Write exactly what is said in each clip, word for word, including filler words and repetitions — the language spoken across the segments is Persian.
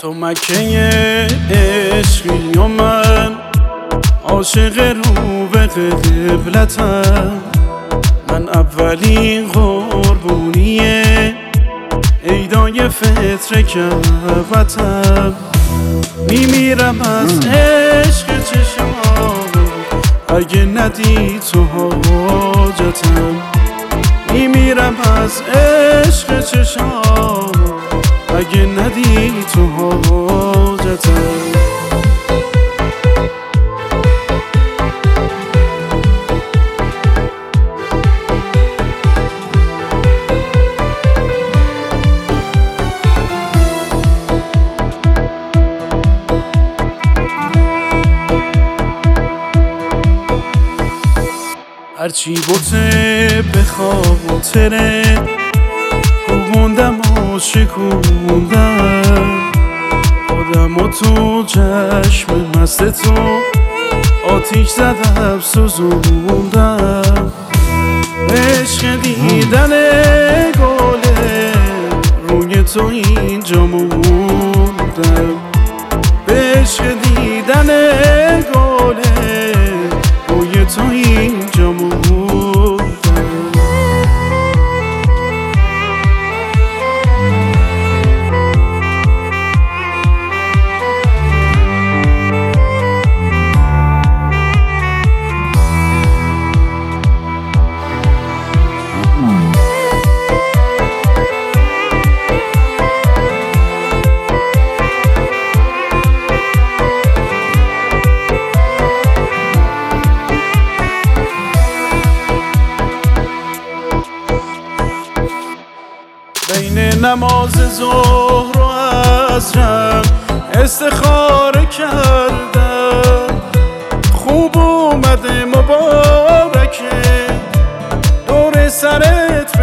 تو مکه عشقی و من عاشق رو به قبلتم. من اولین قربونیه عیدای فطر کعبتم. میمیرم از عشق چشام اگه ندی تو حاجتم. میمیرم از عشق چشام اگه ندی تو حاجتم. هرچی بوته به خاطره کوبوندم و شکوندم. آدم و تو چشم مست تو آتیش زدم سوزوندم. عشق دیدن گله روی تو اینجا موندم. به عشق دیدن گله روی تو اینجا موندم. بین نماز ظهر و عصرم استخاره کردم. خوب اومده مبارکه دور سرت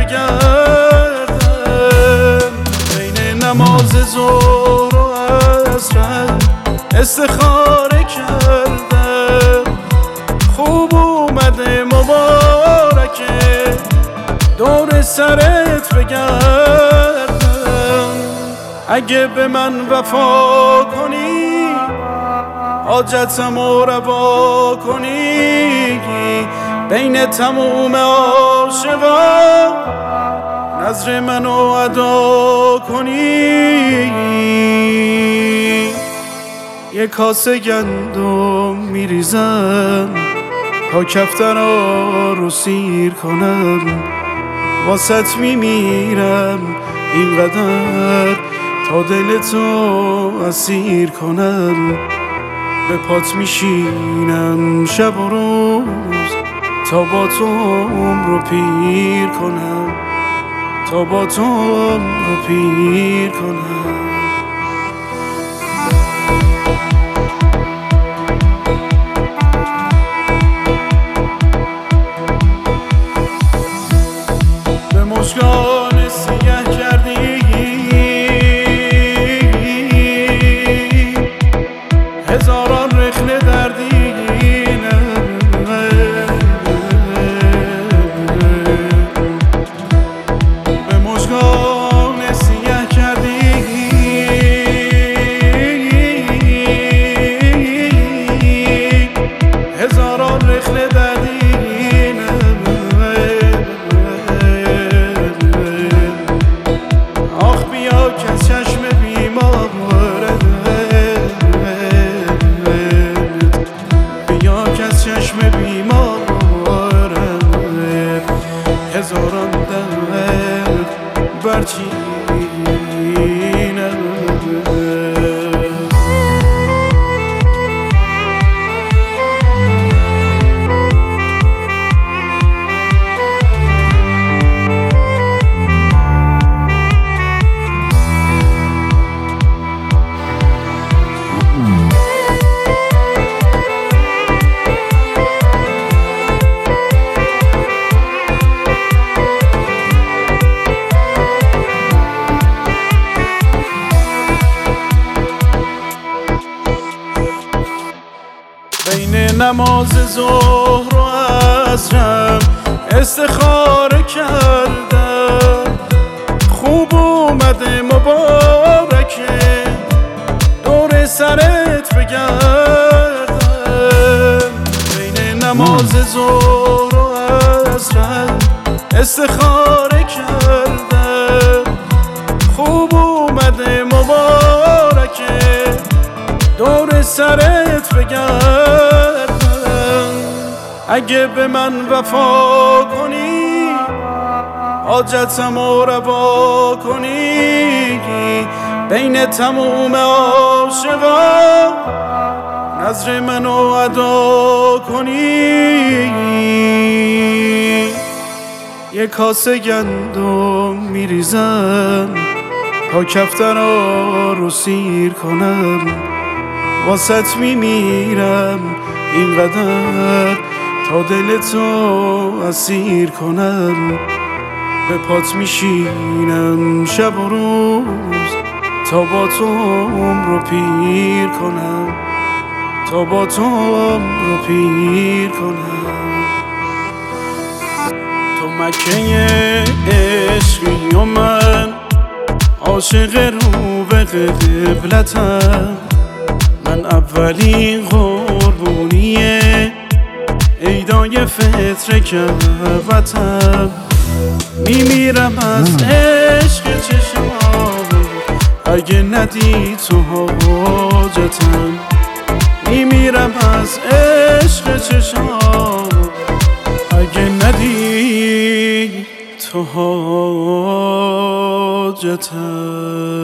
بگردم. بین نماز ظهر و عصرم استخاره کردم. خوب اومده مبارکه دور سرت بگردم. اگه به من وفا کنی حاجتم رو روا کنی. بین تموم عاشقا نظر منو ادا کنی. یه کاسه گندم میریزم تا کفترا رو سیر کنم. واسط میمیرم اینقدر تا دلتو اسیر کنم. به پات میشینم شب و روز تا با تو عمرو پیر کنم. تا با تو عمرو پیر کنم. مشکان سیاه کردی هزاران رخنه دردینه. به مشکان سیاه کردی هزاران رخنه دردینه. هزاران درد برچینه. بین نماز ظهر و عصرم استخاره کردم. خوب اومده مبارکه استخاره کرده خوب اومده مبارکه دور سرت بگردم اگه به من وفا کنی حاجتم رو روا کنی بین تموم عاشقا نظر منو ادا کنی یه کاسه گندم میریزم تا کفترا رو سیر کنم واسط میمیرم اینقدر تا دلتو اسیر کنم به پات میشینم شب و روز تا با تو عمر رو پیر کنم تا با تو عمر رو پیر کنم تو مکه عشقی و من عاشق رو به قبلتم من اولین قربونیه عیدای فطر کعبتم میمیرم از عشق چشمام اگه ندی تو حاجتم میمیرم از عشق چشمام اگه ندی تو حاجتم